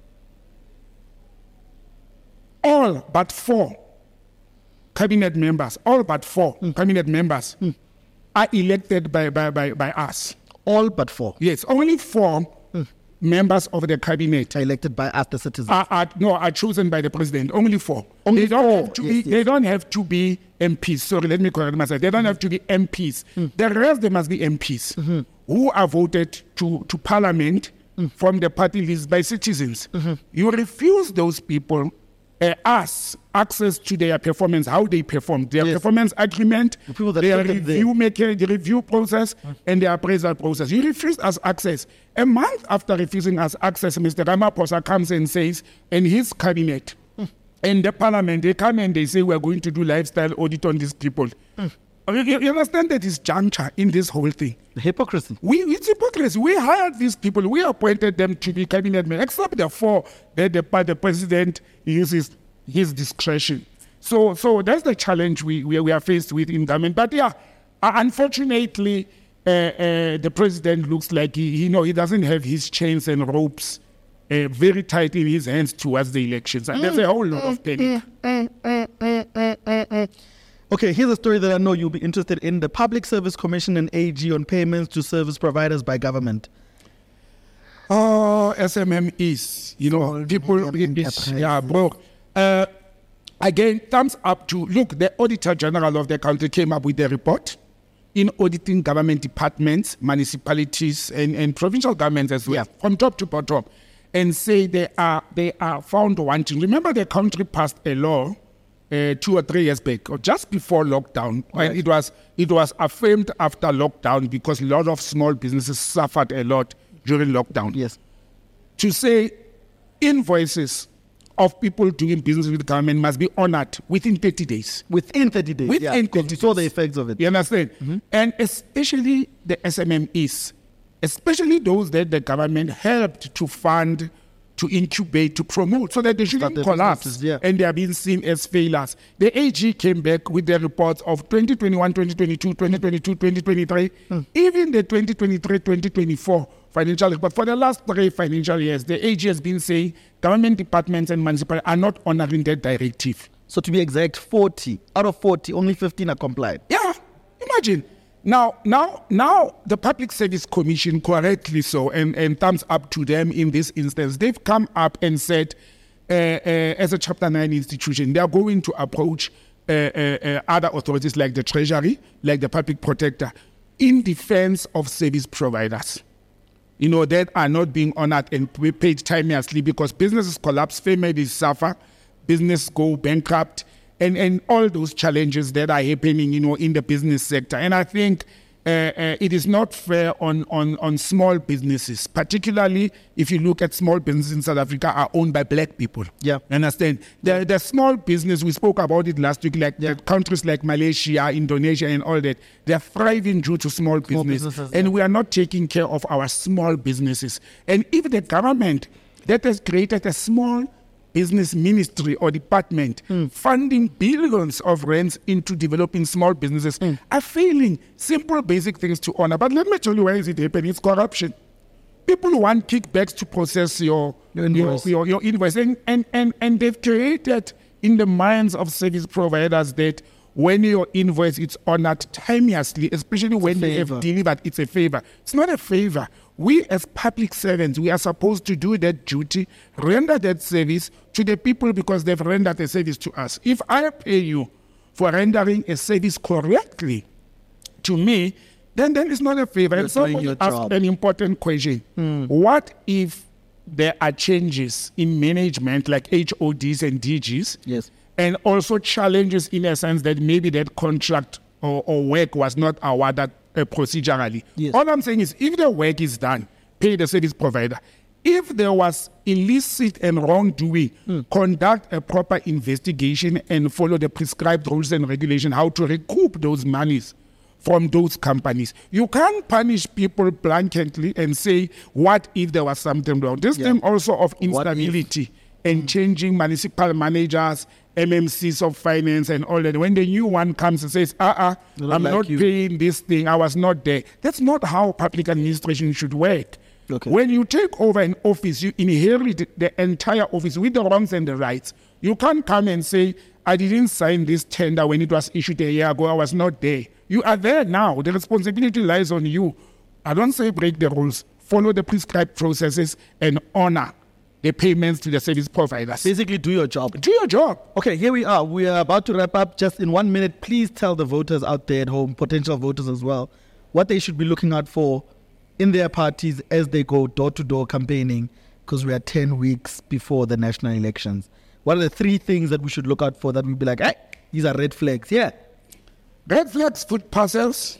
E: All but four cabinet members, all but four mm. cabinet members mm. are elected by, by, by, by us.
D: All but four.
E: Yes, only four mm. members of the cabinet
D: are elected by us, the citizens.
E: Are, are, no, are chosen by the president. Only four.
D: Only
E: they don't
D: four.
E: Have to
D: yes,
E: be,
D: yes.
E: They don't have to be M Ps. Sorry, let me correct myself. They don't have to be M Ps. Mm. The rest, they must be M Ps mm-hmm. who are voted to, to parliament mm. from the party list by citizens. Mm-hmm. You refuse those people uh, us access to their performance, how they perform, their yes. performance agreement,
D: the people that
E: their review making, the review process, mm. and their appraisal process. You refuse us access. A month after refusing us access, Mister Ramaphosa comes and says, in his cabinet, mm. in the parliament, they come and they say, we're going to do lifestyle audit on these people. Mm. You, you understand that is juncture in this whole thing.
D: The hypocrisy.
E: We, it's hypocrisy. We hired these people. We appointed them to be cabinet men, except the four that the, the president uses his discretion. So so that's the challenge we, we, we are faced with in government. But yeah, uh, unfortunately, uh, uh, the president looks like he, you know, he doesn't have his chains and ropes uh, very tight in his hands towards the elections. And there's a whole lot of panic.
D: Okay, here's a story that I know you'll be interested in. The Public Service Commission and A G on payments to service providers by government.
E: Oh, S M M Es, you know, people, yeah, bro. Uh, again, thumbs up to, look, the Auditor General of the country came up with a report in auditing government departments, municipalities, and, and provincial governments as well, yeah. from top to bottom, and say they are they are found wanting. Remember, the country passed a law uh, two or three years back, or just before lockdown, right. and it was it was affirmed after lockdown because a lot of small businesses suffered a lot during lockdown.
D: Yes,
E: to say invoices of people doing business with the government must be honored within thirty days.
D: Within thirty days.
E: Within
D: yeah,
E: thirty days.
D: You saw the effects of it.
E: You understand?
D: Mm-hmm.
E: And especially the S M M Es. especially those that the government helped to fund, to incubate, to promote, so that they shouldn't
D: Start their
E: collapse
D: businesses, yeah.
E: and they are being seen as failures. The A G came back with their reports of twenty twenty-one, twenty twenty-two, twenty twenty-two, twenty twenty-three,
D: Hmm.
E: even the twenty twenty-three, twenty twenty-four financial report. For the last three financial years, the A G has been saying government departments and municipalities are not honoring that directive.
D: So to be exact, forty out of forty, only fifteen are compliant.
E: Yeah, imagine. Now, now, now, the Public Service Commission, correctly so, and, and thumbs up to them in this instance, they've come up and said, uh, uh, as a Chapter nine institution, they are going to approach uh, uh, uh, other authorities like the Treasury, like the Public Protector, in defense of service providers, you know, that are not being honored and paid timelessly because businesses collapse, families suffer, business go bankrupt, and, and all those challenges that are happening, you know, in the business sector. And I think uh, uh, it is not fair on, on, on small businesses, particularly if you look at small businesses in South Africa are owned by black people.
D: Yeah.
E: Understand? The, the small business, we spoke about it last week, like
D: Yeah.
E: the countries like Malaysia, Indonesia, and all that, they're thriving due to small,
D: Small
E: business.
D: businesses,
E: And
D: yeah.
E: we are not taking care of our small businesses. And if the government that has created a small business ministry or department
D: Hmm.
E: funding billions of rands into developing small businesses
D: Hmm.
E: are failing simple basic things to honor. But let me tell you where is it happening. It's corruption. People want kickbacks to process your
D: Your invoice.
E: Your, your, your invoice. And, and, and, and they've created in the minds of service providers that when your invoice is honored timelessly, especially when you
D: favor.
E: have delivered, it's a favor. It's not a favor. We as public servants, we are supposed to do that duty, render that service to the people because they've rendered a service to us. If I pay you for rendering a service correctly to me, then then it's not a favor.
D: You're
E: And someone
D: doing your
E: asked
D: job.
E: an important question. What if there are changes in management like H O Ds and D Gs?
D: Yes.
E: And also challenges in a sense that maybe that contract or, or work was not awarded uh, procedurally.
D: Yes.
E: All I'm saying is if the work is done, pay the service provider. If there was illicit and wrongdoing, conduct a proper investigation and follow the prescribed rules and regulation how to recoup those monies from those companies. You can't punish people blanketly and say, what if there was something wrong? This
D: Yeah.
E: thing also of
D: What if?
E: instability and changing municipal managers, M M Cs of finance and all that. When the new one comes and says, uh-uh,
D: They don't
E: I'm
D: like
E: not
D: you.
E: paying this thing, I was not there. That's not how public administration should work.
D: Okay.
E: When you take over an office, you inherit the entire office with the wrongs and the rights. You can't come and say, I didn't sign this tender when it was issued a year ago, I was not there. You are there now. The responsibility lies on you. I don't say break the rules. Follow the prescribed processes and honor the payments to the service providers.
D: Basically, do your job.
E: Do your job.
D: Okay, here we are. We are about to wrap up. Just in one minute, please tell the voters out there at home, potential voters as well, what they should be looking out for in their parties as they go door-to-door campaigning, because we are ten weeks before the national elections. What are the three things that we should look out for that we'll be like, hey, these are red flags? Yeah.
E: Red flags, food parcels.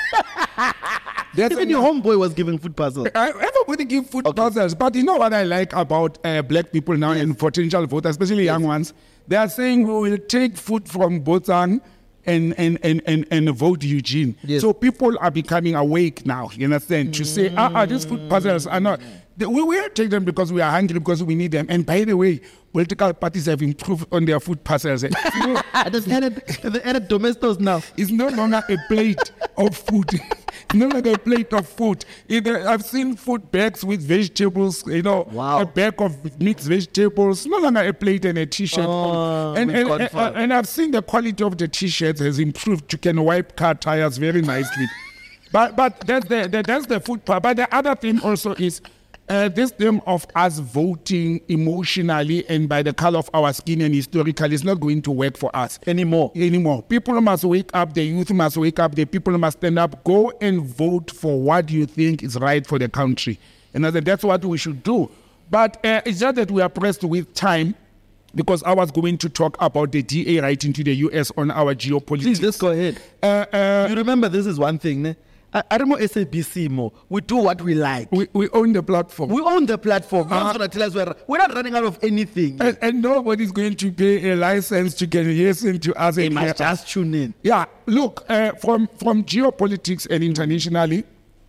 E: That's
D: Even your homeboy was giving food parcels.
E: I, everybody give food parcels, but you know what I like about uh, black people now and potential voters, especially young ones? They are saying we will take food from Botan and and, and, and, and vote Eugene.
D: Yes.
E: So people are becoming awake now, you understand, to say, ah, ah, these food parcels are not. The- We will take them because we are hungry, because we need them. And by the way, political parties have improved on their food parcels. You know,
D: They've added, they've added domestos now.
E: it's no longer a plate of food. It's no longer a plate of food. Either I've seen food bags with vegetables, you know,
D: Wow.
E: a bag of mixed vegetables. No longer a plate and a t-shirt.
D: Oh,
E: and,
D: we've
E: and,
D: gone
E: and,
D: far.
E: and I've seen the quality of the t-shirts has improved. You can wipe car tires very nicely. but but that's the, the that's the food part. But the other thing also is Uh, this thing of us voting emotionally and by the color of our skin and historically is not going to work for us
D: Anymore.
E: anymore. People must wake up, the youth must wake up, the people must stand up, go and vote for what you think is right for the country. And I said, that's what we should do. But uh, it's just that we are pressed with time, because I was going to talk about the D A writing to the U S on our geopolitics.
D: Please, let's go ahead.
E: Uh, uh,
D: You remember, this is one thing, ne? I, I don't know S A B C more. We do what we like.
E: we, we own the platform.
D: We own the platform.
E: Uh-huh.
D: That's what I tell us. We're, we're not running out of anything.
E: and, and nobody's going to pay a license to get listen to us.
D: They
E: and
D: must
E: hear us.
D: just tune in.
E: Yeah, look, uh, from, from geopolitics and internationally,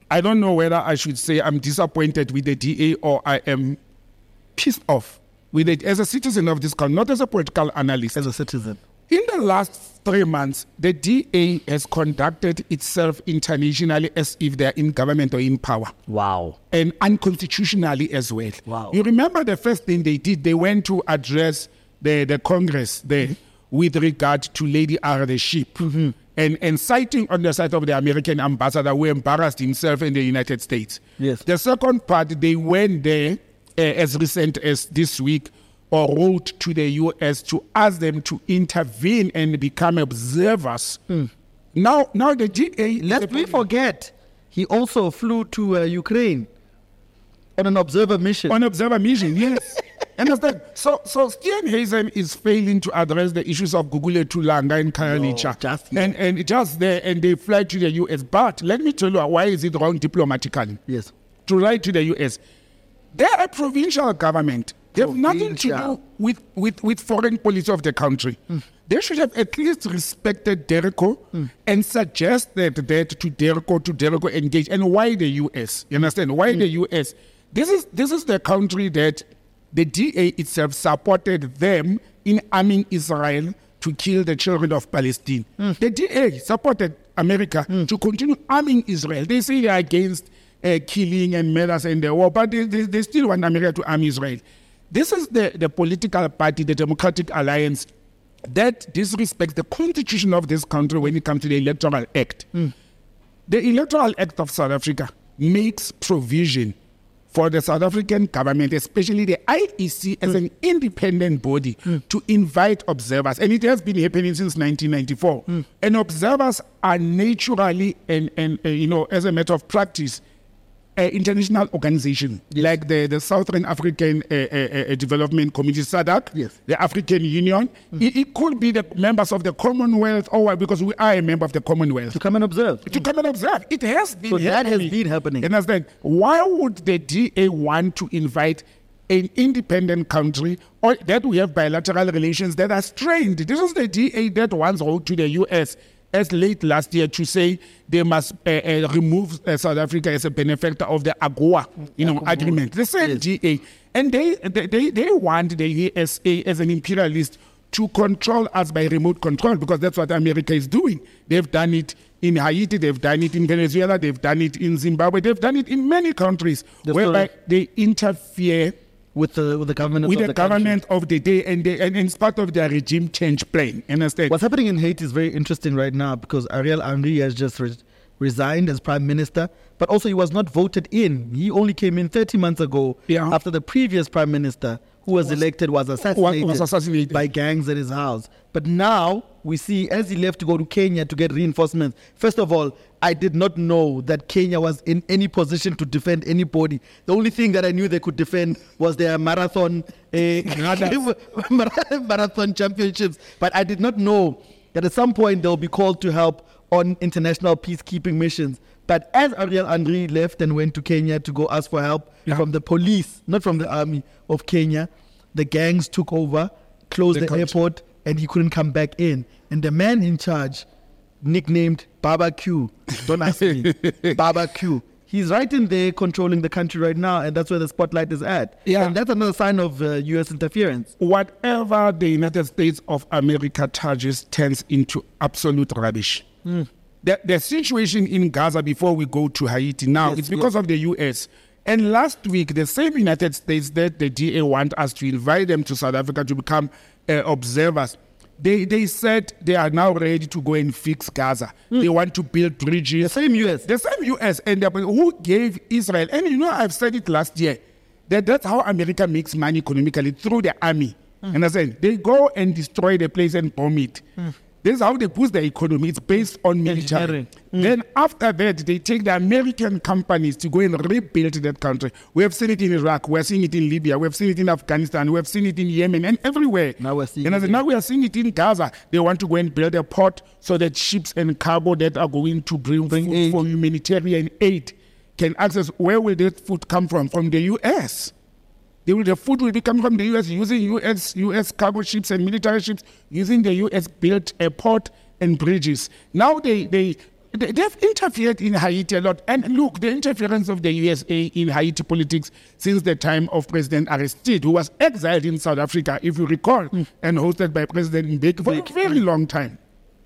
E: I don't know whether I should say I'm disappointed with the D A or I am pissed off with it as a citizen of this country, not as a political analyst.
D: As a citizen.
E: In the last three months, the D A has conducted itself internationally as if they're in government or in power.
D: Wow.
E: And unconstitutionally as well.
D: Wow.
E: You remember the first thing they did, they went to address the, the Congress there mm-hmm. with regard to Lady R, the ship. Mm-hmm. And, and citing on the side of the American ambassador who embarrassed himself in the United States.
D: Yes.
E: The second part, they went there uh, as recent as this week or wrote to the U S to ask them to intervene and become observers. Mm. Now, now the D A...
D: Lest we forget, he also flew to uh, Ukraine on an observer mission.
E: On observer mission, yes. Understand? So, so Steenhuisen is failing to address the issues of Gugulethu Tulanga and Khayelitsha.
D: No, just
E: and, and just there, and they fly to the U S. But let me tell you, why is it wrong diplomatically?
D: Yes.
E: To write to the U S. They're a provincial government. They have nothing to do with, with, with foreign policy of the country. Mm. They should have at least respected DERCO mm. and suggested that to DERCO, to DERCO engage. And why the U S? You understand? Why mm. the U S? This is this is the country that the D A itself supported them in arming Israel to kill the children of Palestine. Mm. The D A supported America mm. to continue arming Israel. They say they are against uh, killing and murders and the war, but they, they, they still want America to arm Israel. This is the, the political party, the Democratic Alliance, that disrespects the constitution of this country when it comes to the Electoral Act. Mm. The Electoral Act of South Africa makes provision for the South African government, especially the I E C as mm. an independent body, mm. to invite observers. And it has been happening since nineteen ninety-four. Mm. And observers are naturally, and, and uh, you know, as a matter of practice, Uh, international organization yes. like the, the Southern African uh, uh, uh, Development Community, SADC,
D: yes.
E: the African Union. Mm. It, it could be the members of the Commonwealth, or because we are a member of the Commonwealth.
D: To come and observe.
E: To mm. come and observe. It has been
D: so
E: happening.
D: that has been happening.
E: Understand? Why would the D A want to invite an independent country or that we have bilateral relations that are strained? This is the D A that once wrote to the U S as late last year to say they must uh, uh, remove uh, South Africa as a benefactor of the AGOA, you know, agreement. The same yes. D A. And they, they, they want the U S A as an imperialist to control us by remote control, because that's what America is doing. They've done it in Haiti, they've done it in Venezuela, they've done it in Zimbabwe, they've done it in many countries the whereby story. they interfere
D: with the with the government
E: with
D: of
E: the,
D: the
E: government
D: country.
E: of the day, and they, and it's part of their regime change plan. Understand?
D: What's happening in Haiti is very interesting right now, because Ariel Henry has just re- resigned as prime minister, but also he was not voted in. He only came in thirty months ago
E: yeah.
D: after the previous prime minister, who was, was elected, was assassinated,
E: was assassinated
D: by gangs at his house. But now we see, as he left to go to Kenya to get reinforcements, first of all, I did not know that Kenya was in any position to defend anybody. The only thing that I knew they could defend was their marathon uh, marathon championships. But I did not know that at some point they'll be called to help on international peacekeeping missions. But as Ariel Henry left and went to Kenya to go ask for help yeah. from the police, not from the army of Kenya, the gangs took over, closed the, the airport, and he couldn't come back in. And the man in charge, nicknamed Baba Q, don't ask me, Baba Q, he's right in there controlling the country right now, and that's where the spotlight is at.
E: Yeah.
D: And that's another sign of uh, U S interference.
E: Whatever the United States of America charges turns into absolute rubbish. Mm. The, the situation in Gaza, before we go to Haiti now, yes, it's because yes. of the U S. And last week, the same United States that the D A want us to invite them to South Africa to become uh, observers, they they said they are now ready to go and fix Gaza. Mm. They want to build bridges.
D: The same U S.
E: The same U S. And the, who gave Israel, and you know, I've said it last year, that that's how America makes money economically, through the army. Mm. Understand? They go and destroy the place and bomb it. Mm. This is how they boost the economy. It's based on military. Mm. Then after that, they take the American companies to go and rebuild that country. We have seen it in Iraq. We have seen it in Libya. We have seen it in Afghanistan. We have seen it in Yemen and everywhere.
D: Now we're seeing
E: and
D: it.
E: Now we are seeing it in Gaza. They want to go and build a port so that ships and cargo that are going to bring, bring food for humanitarian aid can access. Where will that food come from? From the U S. They will, the food will be coming from the U S using U S U S cargo ships and military ships, using the U S built a port and bridges. Now they, they they- they've interfered in Haiti a lot. And look, the interference of the U S A in Haiti politics since the time of President Aristide, who was exiled in South Africa, if you recall, mm. and hosted by President Mbeki for a very long time.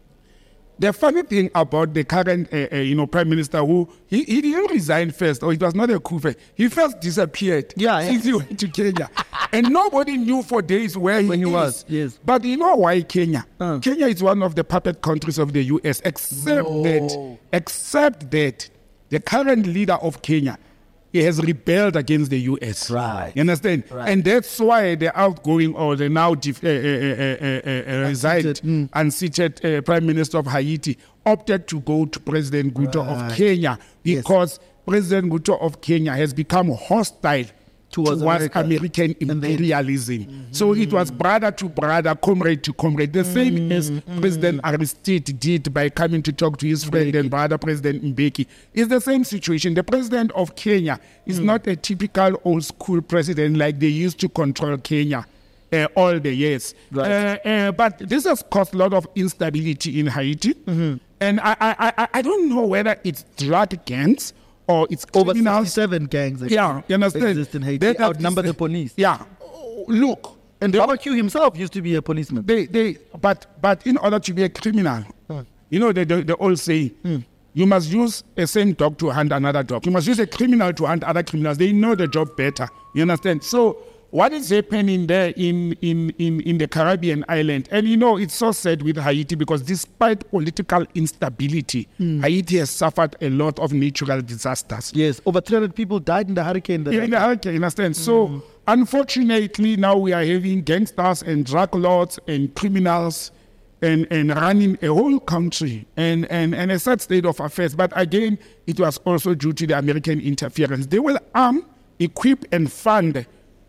E: The funny thing about the current, uh, uh, you know, prime minister, who he, he didn't resign first, or it was not a coup. He first disappeared.
D: Yeah,
E: since he went to Kenya, and nobody knew for days where he,
D: When he
E: is.
D: was, yes.
E: But you know why Kenya?
D: Uh.
E: Kenya is one of the puppet countries of the U S. Except
D: No.
E: that, except that, the current leader of Kenya, he has rebelled against the U S.
D: Right.
E: You understand?
D: Right.
E: And that's why the outgoing or the now def- uh, uh, uh, uh, uh, resigned,
D: mm.
E: unseated uh, Prime Minister of Haiti opted to go to President Ruto
D: Right.
E: of Kenya because yes. President Ruto of Kenya has become hostile
D: Towards
E: towards
D: America.
E: American
D: And they-
E: imperialism. Mm-hmm. So it was brother to brother, comrade to comrade, the same mm-hmm. as President Aristide did by coming to talk to his friend and brother, President Mbeki. It's the same situation. The president of Kenya is mm. not a typical old school president like they used to control Kenya uh, all the years.
D: Right.
E: Uh, uh, but this has caused a lot of instability in Haiti. Mm-hmm. And I, I, I, I don't know whether it's drug gangs or it's
D: Over
E: criminals.
D: seven gangs that
E: Yeah, you understand?
D: exist in Haiti.
E: They
D: They
E: have
D: outnumber
E: this-
D: the police.
E: Yeah. Look,
D: And
E: they-
D: Barbecue himself used to be a policeman.
E: they, they, but, but in order to be a criminal,
D: Hmm.
E: you know, they, they, they all say, you must use a same dog to hunt another dog. You must use a criminal to hunt other criminals. They know the job better. You understand? So what is happening there in, in, in, in the Caribbean island? And you know, it's so sad with Haiti because despite political instability, Haiti has suffered a lot of natural disasters.
D: Yes, over three hundred people died in the hurricane. That
E: Yeah, in the hurricane, you understand? So, unfortunately, now we are having gangsters and drug lords and criminals and, and running a whole country and, and, and a sad state of affairs. But again, it was also due to the American interference. They will arm, equip, and fund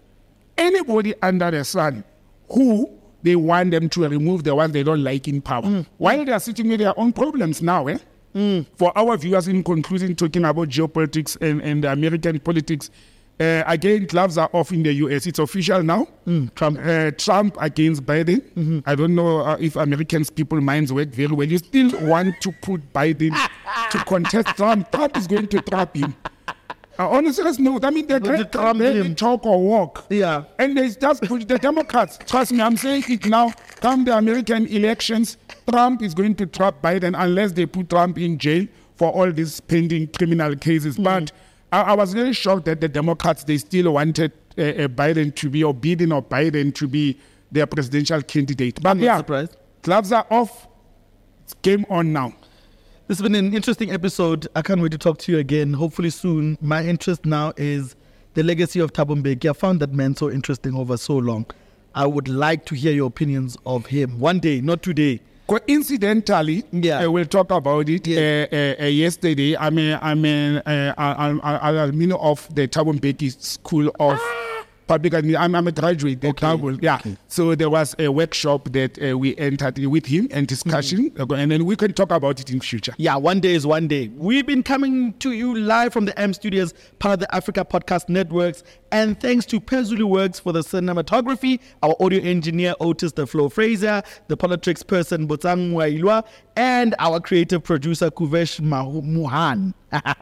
E: anybody under the sun who they want them to remove the ones they don't like in power. Mm. While they are sitting with their own problems now, eh? Mm. For our viewers, in conclusion, talking about geopolitics and, and the American politics, uh, again, gloves are off in the U S. It's official now.
D: Mm. Trump.
E: Uh, Trump against Biden. Mm-hmm. I don't know uh, if Americans' people minds work very well. You still want to put Biden to contest Trump. Trump is going to trap him. Uh, honestly, let's know. I mean, they're
D: Going to
E: going
D: trump
E: to
D: him.
E: talk or walk.
D: Yeah.
E: And they just put the Democrats. Trust me, I'm saying it now. Come the American elections, Trump is going to trap Biden unless they put Trump in jail for all these pending criminal cases. Mm. But I, I was very shocked that the Democrats, they still wanted uh, uh, Biden to be, or Biden or Biden to be their presidential candidate. But
D: I'm not
E: yeah,
D: surprised.
E: gloves are off. It's game on now.
D: This has been an interesting episode. I can't wait to talk to you again. Hopefully soon. My interest now is the legacy of Thabo Mbeki. I found that man so interesting over so long. I would like to hear your opinions of him one day, not today.
E: Coincidentally,
D: Yeah.
E: uh, we'll talk about it.
D: Yeah.
E: Uh, uh, uh, yesterday, I'm a, I'm a, uh, I'm, I'm alumni of the Thabo Mbeki School of Public Administration. I'm, I'm a graduate.
D: Okay.
E: Thabo, yeah.
D: Okay.
E: So there was a workshop that uh, we entered with him and discussion,
D: Mm-hmm.
E: uh, and then we can talk about it in future.
D: Yeah, one day is one day. We've been coming to you live from the M Studios, part of the Africa Podcast Networks. And thanks to Pezulu Works for the cinematography, our audio engineer, Otis the Flo Fraser, the politics person, Botsang Wailwa, and our creative producer, Kuvesh Mahu- Muhan.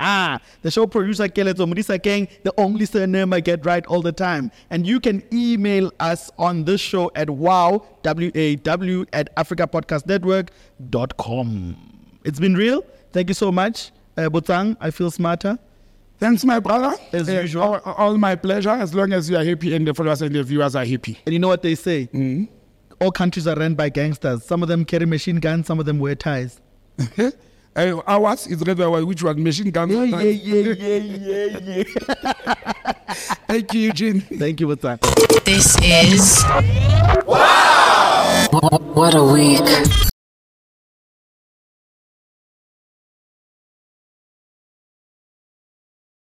D: The show producer, Keleto Mudisa Keng, the only surname I get right all the time. And you can email us on this show at wow, W A W, at africa podcast network dot com. It's been real. Thank you so much. Uh, Botsang, I feel smarter.
E: Thanks, my brother.
D: As
E: Uh,
D: usual.
E: All, all my pleasure, as long as you are happy and the followers and the viewers are happy.
D: And you know what they say? Mm-hmm. All countries are run by gangsters. Some of them carry machine guns, some of them wear ties.
E: uh, ours is rather which one? Machine gun.
D: Yeah, yeah, yeah, yeah, yeah, yeah.
E: Thank you, Eugene.
D: Thank you, Botsang.
B: This is Wow! What a week.